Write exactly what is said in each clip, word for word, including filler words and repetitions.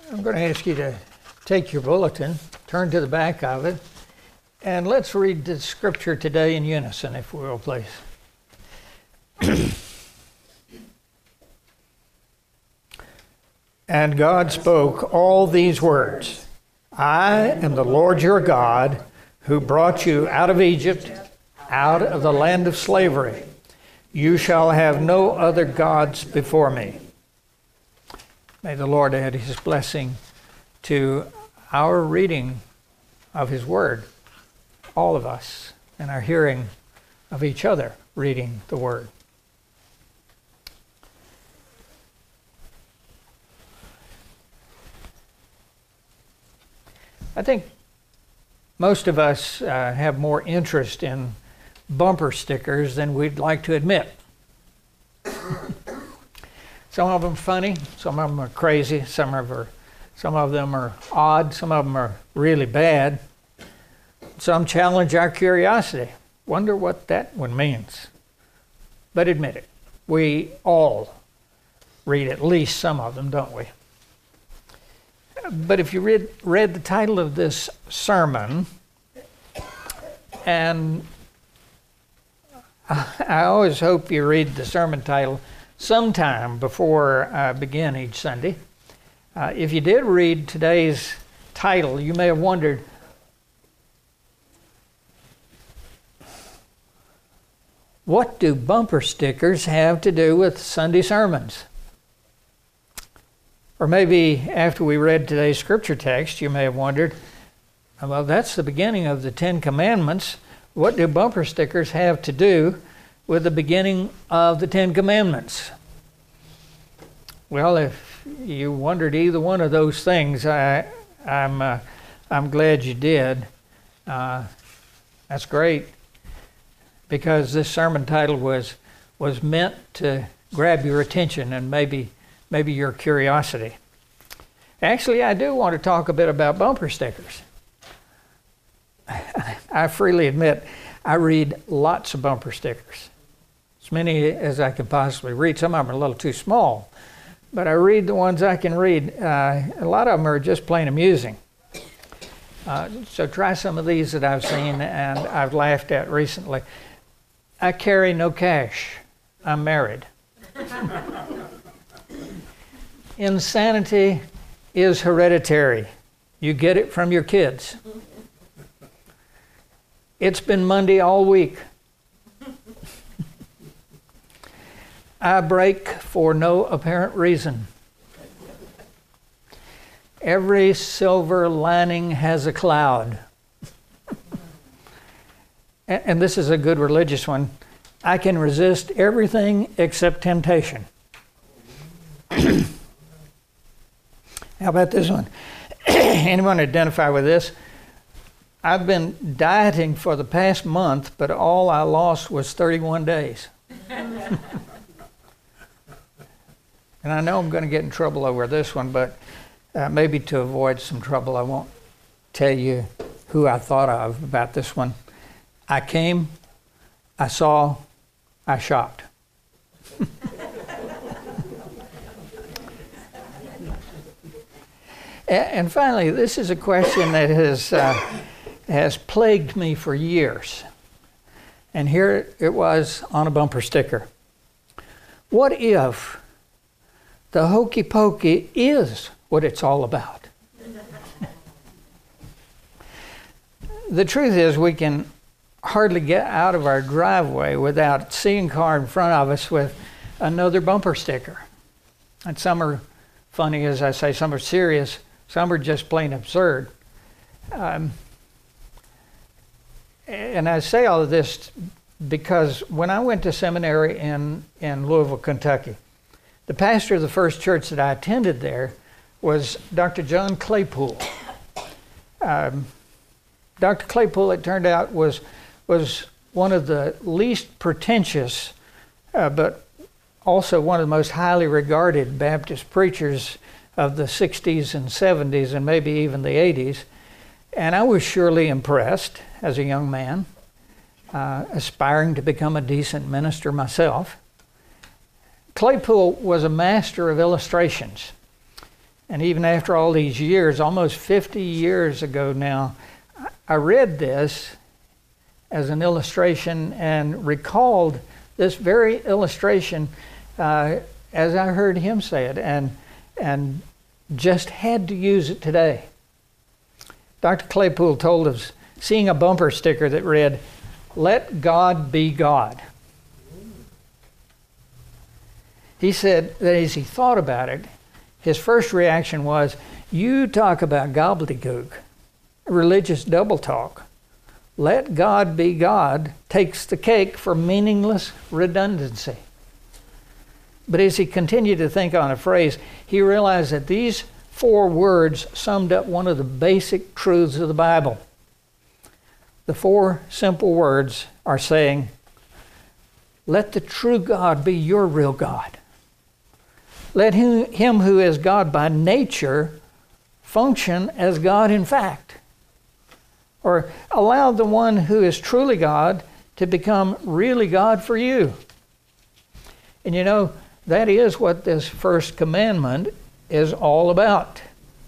I'm going to ask you to take your bulletin, turn to the back of it, and let's read the scripture today in unison, if we will, please. And God spoke all these words, I am the Lord your God, who brought you out of Egypt, out of the land of slavery. You shall have no other gods before me. May the Lord add his blessing to our reading of his word, all of us, and our hearing of each other reading the word. I think most of us uh, have more interest in bumper stickers than we'd like to admit. Some of them are funny, some of them are crazy, some of, are, some of them are odd, some of them are really bad. Some challenge our curiosity. Wonder what that one means. But admit it, we all read at least some of them, don't we? But if you read, read the title of this sermon, and I always hope you read the sermon title sometime before I begin each Sunday. Uh, if you did read today's title, you may have wondered, what do bumper stickers have to do with Sunday sermons? Or maybe after we read today's scripture text, you may have wondered, well, that's the beginning of the Ten Commandments. What do bumper stickers have to do with the beginning of the Ten Commandments? Well, if you wondered either one of those things, I, I'm, uh, I'm glad you did. Uh, that's great, because this sermon title was was meant to grab your attention and maybe maybe your curiosity. Actually, I do want to talk a bit about bumper stickers. I freely admit I read lots of bumper stickers, as many as I can possibly read. Some of them are a little too small, but I read the ones I can read. Uh, a lot of them are just plain amusing. Uh, so try some of these that I've seen and I've laughed at recently. I carry no cash. I'm married. Insanity is hereditary. You get it from your kids. It's been Monday all week. I break for no apparent reason. Every silver lining has a cloud. And this is a good religious one. I can resist everything except temptation. How about this one? Anyone identify with this? I've been dieting for the past month, but all I lost was thirty-one days. And I know I'm going to get in trouble over this one, but uh, maybe to avoid some trouble, I won't tell you who I thought of about this one. I came, I saw, I shopped. And finally, this is a question that has uh, has plagued me for years. And here it was on a bumper sticker. What if the hokey pokey is what it's all about? The truth is, we can hardly get out of our driveway without seeing a car in front of us with another bumper sticker. And some are funny, as I say, some are serious, some are just plain absurd. Um, and I say all of this because when I went to seminary in, in Louisville, Kentucky, the pastor of the first church that I attended there was Doctor John Claypool. Um, Doctor Claypool, it turned out, was was one of the least pretentious, uh, but also one of the most highly regarded Baptist preachers of the sixties and seventies and maybe even the eighties. And I was surely impressed as a young man, uh, aspiring to become a decent minister myself. Claypool was a master of illustrations. And even after all these years, almost fifty years ago now, I read this as an illustration and recalled this very illustration uh, as I heard him say it, and, and just had to use it today. Doctor Claypool told us, seeing a bumper sticker that read, "Let God be God." He said that as he thought about it, his first reaction was, you talk about gobbledygook, religious double talk. Let God be God takes the cake for meaningless redundancy. But as he continued to think on a phrase, he realized that these four words summed up one of the basic truths of the Bible. The four simple words are saying, let the true God be your real God. Let him, him who is God by nature function as God in fact. Or allow the one who is truly God to become really God for you. And you know, that is what this first commandment is all about.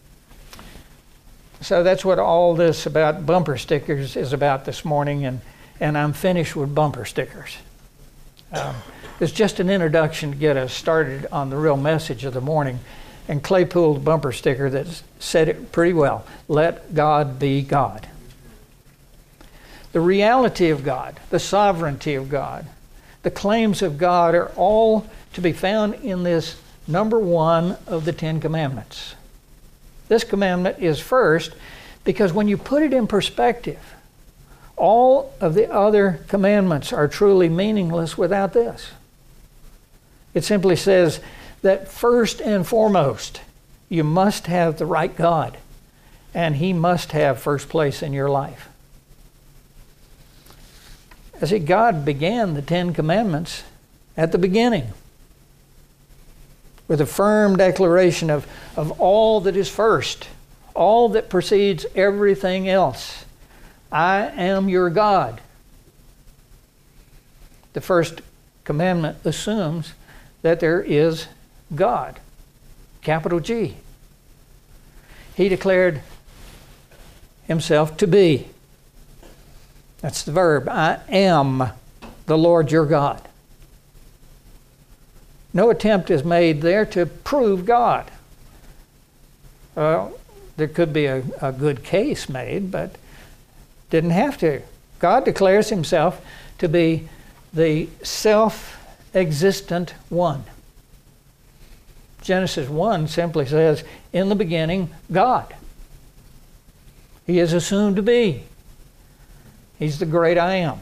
So that's what all this about bumper stickers is about this morning, and, and I'm finished with bumper stickers. Um, it's just an introduction to get us started on the real message of the morning. And Claypool's bumper sticker that said it pretty well. Let God be God. The reality of God, the sovereignty of God, the claims of God are all to be found in this number one of the Ten Commandments. This commandment is first because when you put it in perspective, all of the other commandments are truly meaningless without this. It simply says that first and foremost, you must have the right God, and He must have first place in your life. I see, God began the Ten Commandments at the beginning with a firm declaration of, of all that is first, all that precedes everything else. I am your God. The first commandment assumes that there is God, capital G. He declared Himself to be. That's the verb. I am the Lord your God. No attempt is made there to prove God. Well, there could be a, a good case made, but didn't have to. God declares Himself to be the self-existent one. Genesis one simply says, in the beginning, God. He is assumed to be. He's the great I am.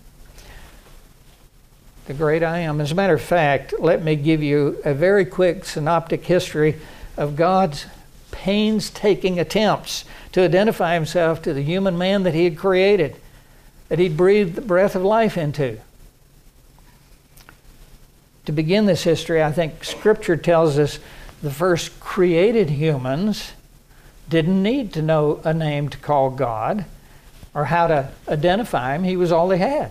The great I am. As a matter of fact, let me give you a very quick synoptic history of God's painstaking attempts to identify Himself to the human man that He had created, that He'd breathed the breath of life into. To begin this history, I think Scripture tells us the first created humans didn't need to know a name to call God or how to identify Him. He was all they had.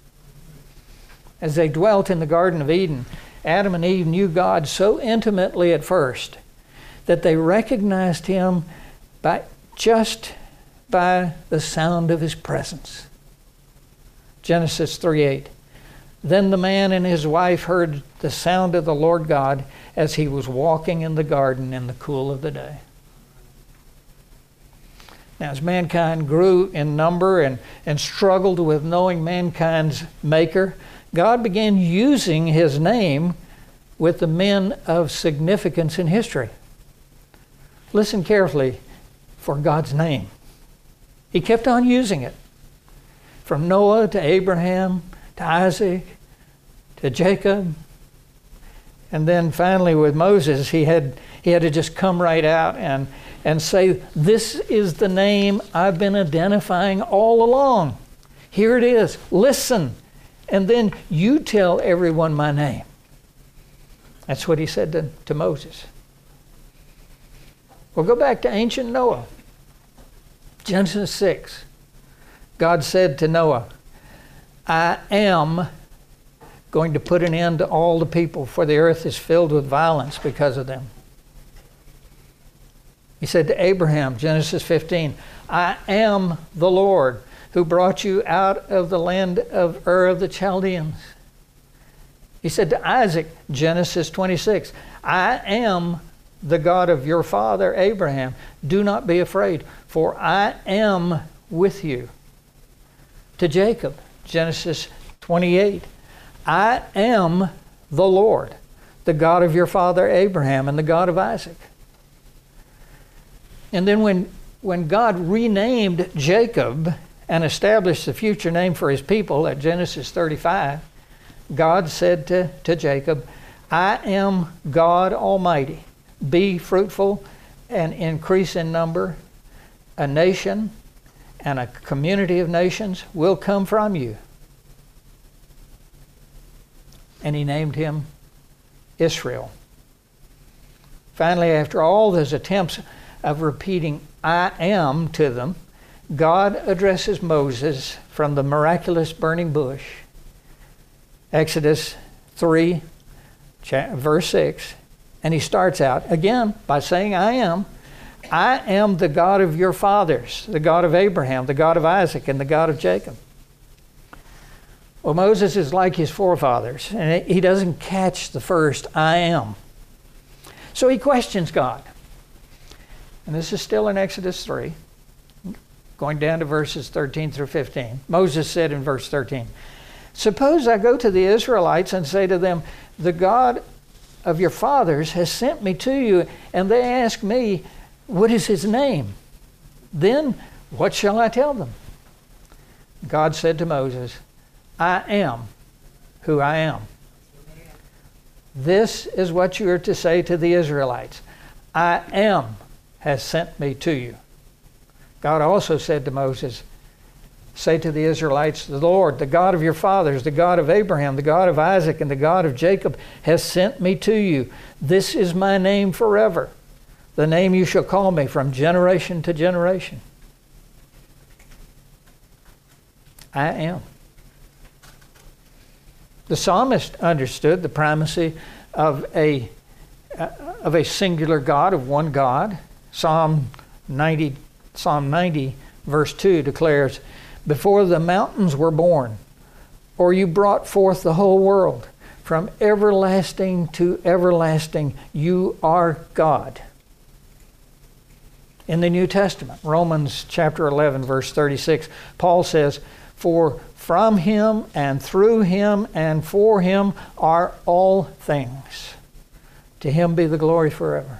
As they dwelt in the Garden of Eden, Adam and Eve knew God so intimately at first that they recognized Him by just by the sound of His presence. Genesis three eight. Then the man and his wife heard the sound of the Lord God as He was walking in the garden in the cool of the day. Now, as mankind grew in number and, and struggled with knowing mankind's maker, God began using His name with the men of significance in history. Listen carefully for God's name. He kept on using it. From Noah to Abraham to Isaac to Jacob. And then finally with Moses, he had, he had to just come right out and, and say, this is the name I've been identifying all along. Here it is. Listen. And then you tell everyone my name. That's what He said to, to Moses. Well, go back to ancient Noah. Genesis six. God said to Noah, I am going to put an end to all the people, for the earth is filled with violence because of them. He said to Abraham, Genesis fifteen, I am the Lord who brought you out of the land of Ur of the Chaldeans. He said to Isaac, Genesis twenty-six, I am the God of your father Abraham. Do not be afraid, for I am with you. To Jacob, Genesis twenty-eight, I am the Lord, the God of your father Abraham and the God of Isaac. And then when, when God renamed Jacob and established the future name for his people at Genesis thirty-five, God said to, to Jacob, I am God Almighty. Be fruitful and increase in number. A nation and a community of nations will come from you. And he named him Israel. Finally, after all those attempts of repeating I am to them, God addresses Moses from the miraculous burning bush. Exodus three, verse six. And he starts out again by saying, I am. I am the God of your fathers, the God of Abraham, the God of Isaac, and the God of Jacob. Well, Moses is like his forefathers, and he doesn't catch the first I am. So he questions God. And this is still in Exodus three, going down to verses thirteen through fifteen. Moses said in verse thirteen, suppose I go to the Israelites and say to them, the God of your fathers has sent me to you, and they ask me, what is his name? Then what shall I tell them? God said to Moses, I am who I am. This is what you are to say to the Israelites. I am has sent me to you. God also said to Moses, say to the Israelites, the Lord, the God of your fathers, the God of Abraham, the God of Isaac, and the God of Jacob has sent me to you. This is my name forever, the name you shall call me from generation to generation. I am. The psalmist understood the primacy of a, uh, of a singular God, of one God. Psalm ninety, Psalm ninety, verse two declares, before the mountains were born, or you brought forth the whole world, from everlasting to everlasting, you are God. In the New Testament, Romans chapter eleven, verse thirty-six, Paul says, for from him and through him and for him are all things. To him be the glory forever.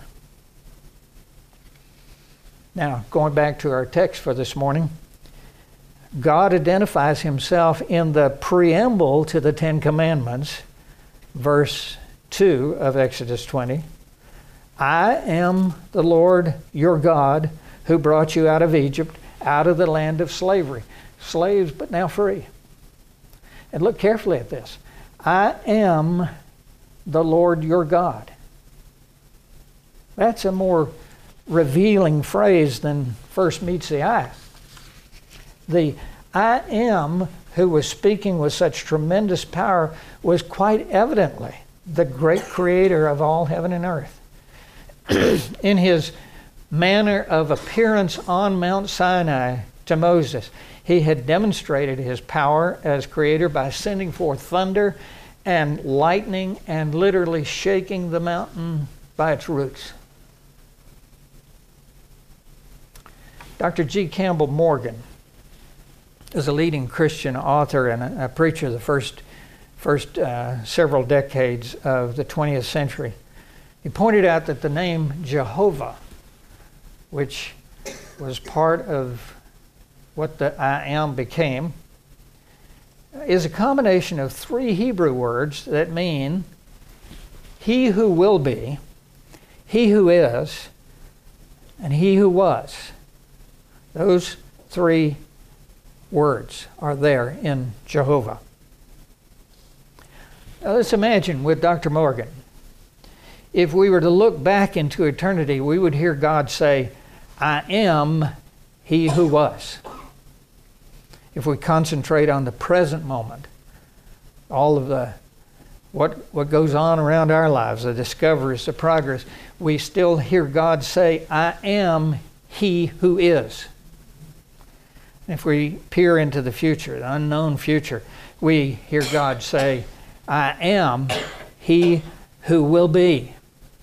Now, going back to our text for this morning, God identifies himself in the preamble to the Ten Commandments, verse two of Exodus twenty. I am the Lord your God who brought you out of Egypt, out of the land of slavery. Slaves, but now free. And look carefully at this. I am the Lord your God. That's a more revealing phrase than first meets the eye. The I am who was speaking with such tremendous power was quite evidently the great creator of all heaven and earth. In his manner of appearance on Mount Sinai to Moses, he had demonstrated his power as creator by sending forth thunder and lightning and literally shaking the mountain by its roots. Doctor G. Campbell Morgan is a leading Christian author and a, a preacher the first, first uh, several decades of the twentieth century. He pointed out that the name Jehovah, which was part of what the I am became, is a combination of three Hebrew words that mean he who will be, he who is, and he who was. Those three words are there in Jehovah. Now let's imagine with Doctor Morgan, if we were to look back into eternity, we would hear God say, I am he who was. If we concentrate on the present moment, all of the what, what goes on around our lives, the discoveries, the progress, we still hear God say, I am He who is. If we peer into the future, the unknown future, we hear God say, I am He who will be.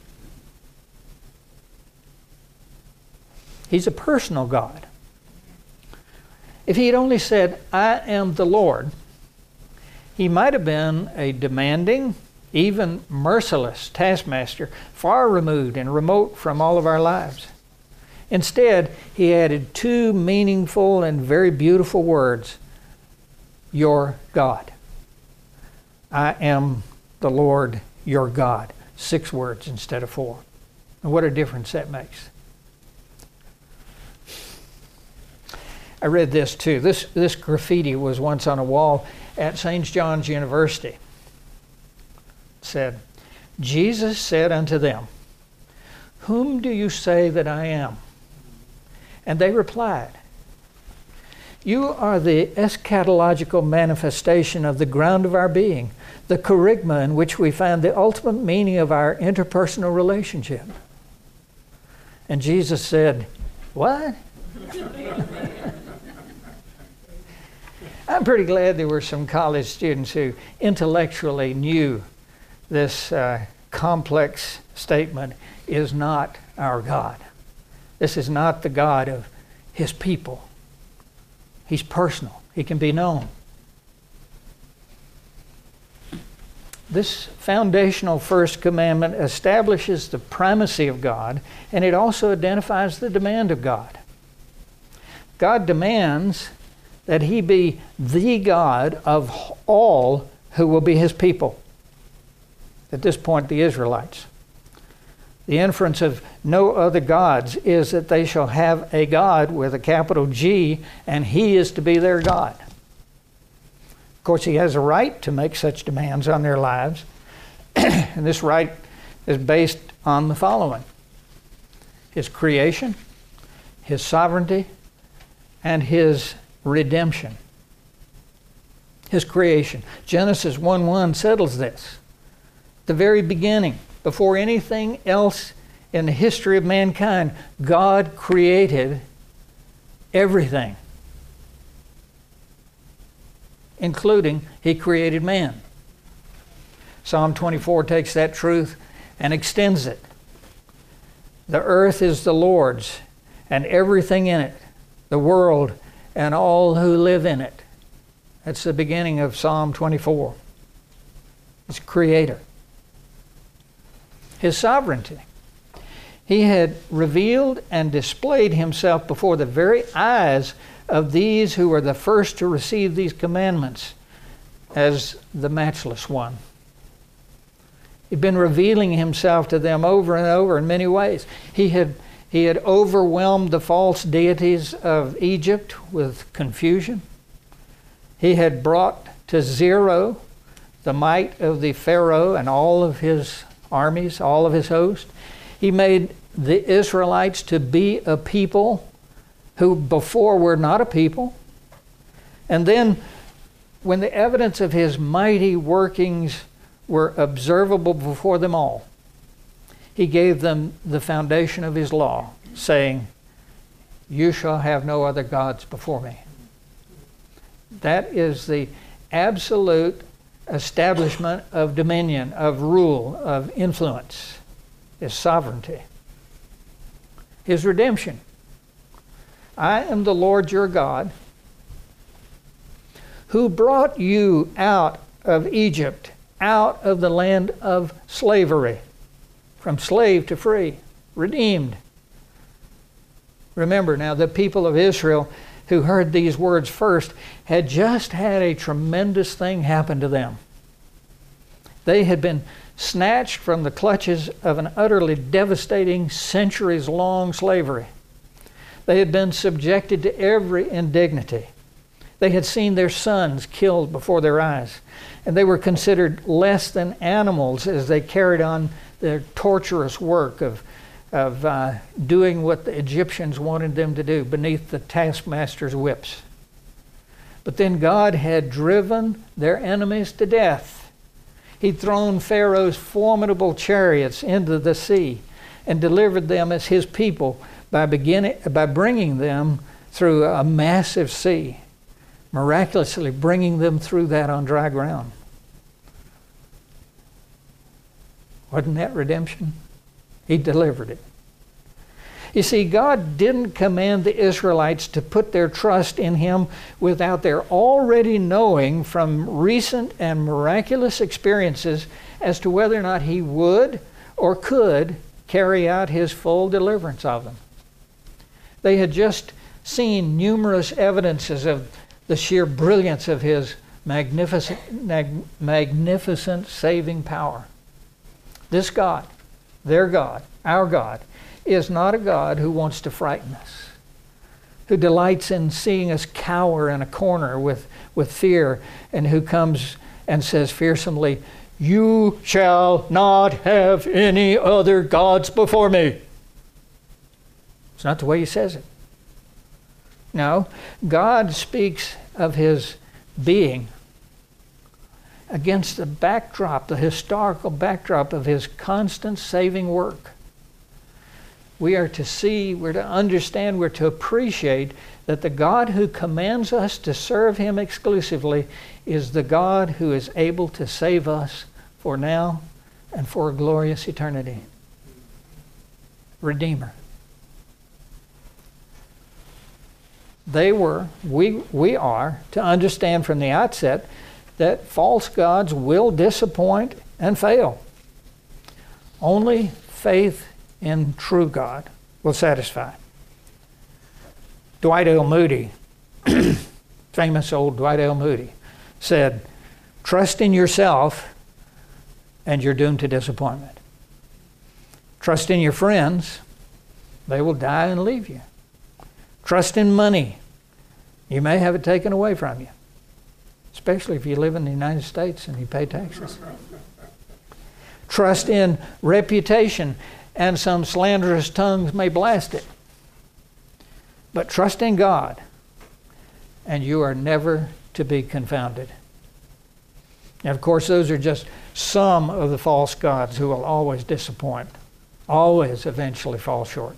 He's a personal God. If he had only said, I am the Lord, he might have been a demanding, even merciless taskmaster, far removed and remote from all of our lives. Instead, he added two meaningful and very beautiful words, your God. I am the Lord your God. Six words instead of four. And what a difference that makes. I read this too. This, this graffiti was once on a wall at Saint John's University. It said, Jesus said unto them, whom do you say that I am? And they replied, you are the eschatological manifestation of the ground of our being, the kerygma in which we find the ultimate meaning of our interpersonal relationship. And Jesus said, what? I'm pretty glad there were some college students who intellectually knew this uh, complex statement is not our God. This is not the God of His people. He's personal. He can be known. This foundational first commandment establishes the primacy of God, and it also identifies the demand of God. God demands that He be the God of all who will be His people. At this point, the Israelites. The inference of no other gods is that they shall have a God with a capital G, and He is to be their God. Of course, He has a right to make such demands on their lives, and this right is based on the following: His creation, His sovereignty, and His redemption. His creation. Genesis one one settles this. The very beginning, before anything else in the history of mankind, God created everything, including He created man. Psalm twenty-four takes that truth and extends it. The earth is the Lord's, and everything in it, the world and all who live in it. That's the beginning of Psalm twenty-four. It's Creator. His sovereignty. He had revealed and displayed Himself before the very eyes of these who were the first to receive these commandments as the matchless one. He'd been revealing Himself to them over and over in many ways. He had He had overwhelmed the false deities of Egypt with confusion. He had brought to zero the might of the Pharaoh and all of his armies, all of his host. He made the Israelites to be a people who before were not a people. And then when the evidence of His mighty workings were observable before them all, He gave them the foundation of His law, saying, you shall have no other gods before me. That is the absolute establishment of dominion, of rule, of influence, His sovereignty. His redemption. I am the Lord your God, who brought you out of Egypt, out of the land of slavery. From slave to free, redeemed. Remember now, the people of Israel who heard these words first had just had a tremendous thing happen to them. They had been snatched from the clutches of an utterly devastating, centuries-long slavery. They had been subjected to every indignity. They had seen their sons killed before their eyes, and they were considered less than animals as they carried on their torturous work of, of uh, doing what the Egyptians wanted them to do beneath the taskmaster's whips. But then God had driven their enemies to death. He'd thrown Pharaoh's formidable chariots into the sea and delivered them as his people by beginning by bringing them through a massive sea, miraculously bringing them through that on dry ground. Wasn't that redemption? He delivered it. You see, God didn't command the Israelites to put their trust in him without their already knowing from recent and miraculous experiences as to whether or not he would or could carry out his full deliverance of them. They had just seen numerous evidences of the sheer brilliance of his magnificent, mag- magnificent saving power. This God, their God, our God, is not a God who wants to frighten us, who delights in seeing us cower in a corner with, with fear, and who comes and says fearsomely, "You shall not have any other gods before me." It's not the way he says it. No, God speaks of his being against the backdrop, the historical backdrop of his constant saving work. We are to see, we're to understand, we're to appreciate that the God who commands us to serve him exclusively is the God who is able to save us for now and for a glorious eternity. Redeemer. They were, we, we are, to understand from the outset that false gods will disappoint and fail. Only faith in true God will satisfy. Dwight L. Moody, famous old Dwight L. Moody, said, "Trust in yourself and you're doomed to disappointment. Trust in your friends, they will die and leave you. Trust in money, you may have it taken away from you, especially if you live in the United States and you pay taxes. Trust in reputation, and some slanderous tongues may blast it. But trust in God, and you are never to be confounded." And of course, those are just some of the false gods who will always disappoint, always eventually fall short.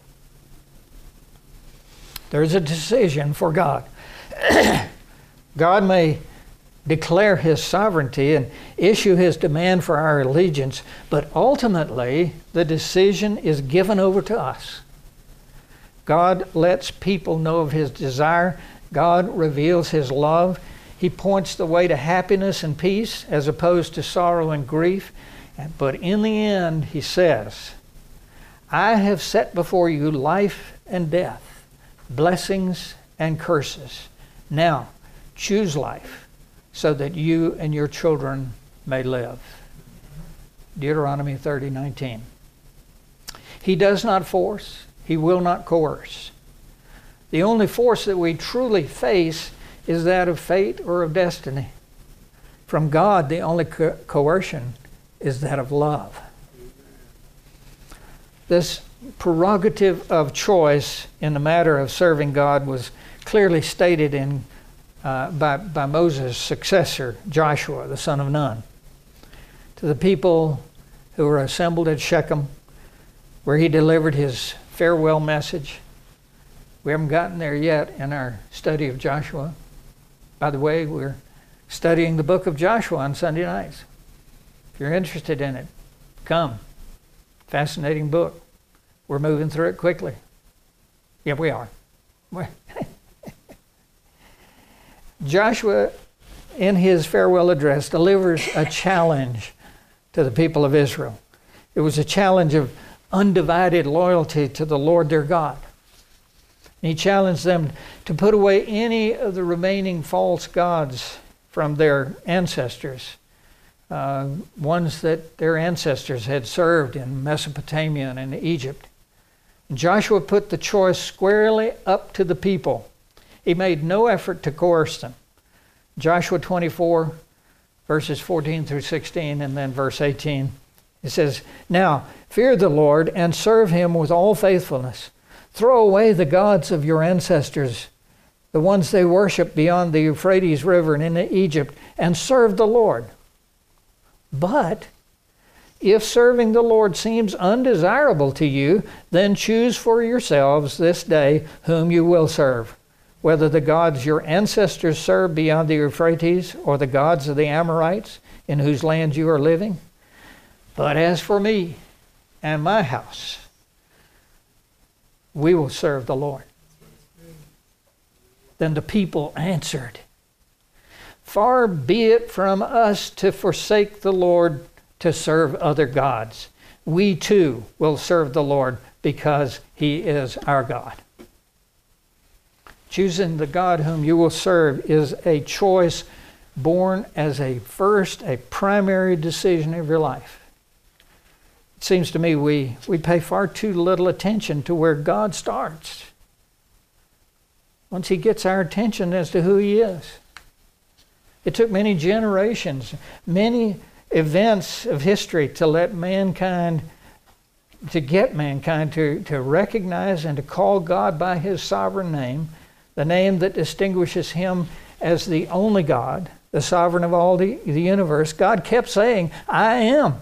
There's a decision for God. God may declare his sovereignty and issue his demand for our allegiance, but ultimately the decision is given over to us. God lets people know of his desire. God reveals his love. He points the way to happiness and peace as opposed to sorrow and grief. But in the end, he says, "I have set before you life and death, blessings and curses. Now, choose life, so that you and your children may live." Deuteronomy thirty nineteen. He does not force. He will not coerce. The only force that we truly face is that of fate or of destiny. From God, the only co- coercion is that of love. This prerogative of choice in the matter of serving God was clearly stated in Uh, by, by Moses' successor, Joshua, the son of Nun, to the people who were assembled at Shechem, where he delivered his farewell message. We haven't gotten there yet in our study of Joshua. By the way, we're studying the book of Joshua on Sunday nights. If you're interested in it, come. Fascinating book. We're moving through it quickly. Yeah, we are. Joshua, in his farewell address, delivers a challenge to the people of Israel. It was a challenge of undivided loyalty to the Lord their God. And he challenged them to put away any of the remaining false gods from their ancestors, uh, ones that their ancestors had served in Mesopotamia and in Egypt. And Joshua put the choice squarely up to the people. He made no effort to coerce them. Joshua twenty-four, verses fourteen through sixteen, and then verse eighteen. It says, "Now fear the Lord and serve him with all faithfulness. Throw away the gods of your ancestors, the ones they worshiped beyond the Euphrates River and in Egypt, and serve the Lord." But if serving the Lord seems undesirable to you, then choose for yourselves this day whom you will serve, whether the gods your ancestors served beyond the Euphrates or the gods of the Amorites in whose land you are living. But as for me and my house, we will serve the Lord. Then the people answered, Far be it from us to forsake the Lord to serve other gods. We too will serve the Lord because he is our God. Choosing the God whom you will serve is a choice born as a first, a primary decision of your life. It seems to me we, we pay far too little attention to where God starts. Once he gets our attention as to who he is. It took many generations, many events of history to let mankind, to get mankind to, to recognize and to call God by his sovereign name, the name that distinguishes him as the only God, the sovereign of all the, the universe. God kept saying, I am.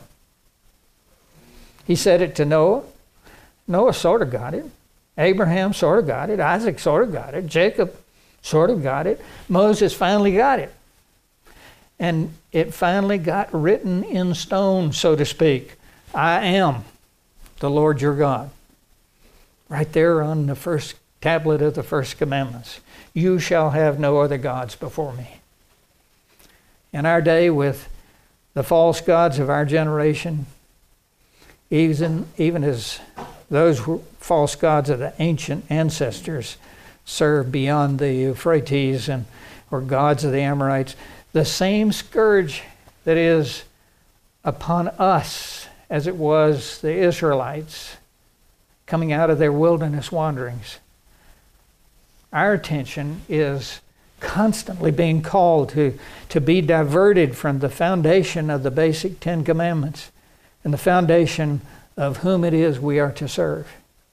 He said it to Noah. Noah sort of got it. Abraham sort of got it. Isaac sort of got it. Jacob sort of got it. Moses finally got it. And it finally got written in stone, so to speak. I am the Lord your God. Right there on the first tablet of the first commandments. You shall have no other gods before me. In our day, with the false gods of our generation, even, even as those false gods of the ancient ancestors served beyond the Euphrates and or gods of the Amorites, the same scourge that is upon us as it was the Israelites coming out of their wilderness wanderings. Our attention is constantly being called to, to be diverted from the foundation of the basic Ten Commandments and the foundation of whom it is we are to serve.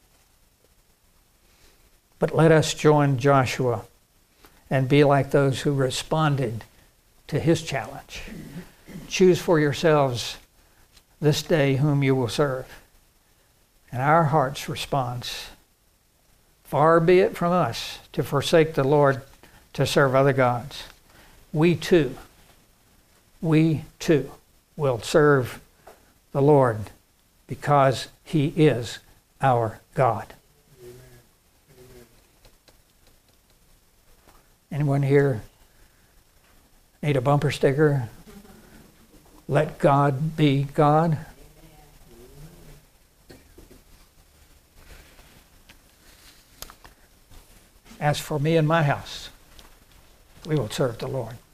But let us join Joshua and be like those who responded to his challenge. Choose for yourselves this day whom you will serve. And our heart's response, far be it from us to forsake the Lord to serve other gods. We too, we too will serve the Lord because he is our God. Amen. Amen. Anyone here need a bumper sticker? Let God be God. As for me and my house, we will serve the Lord.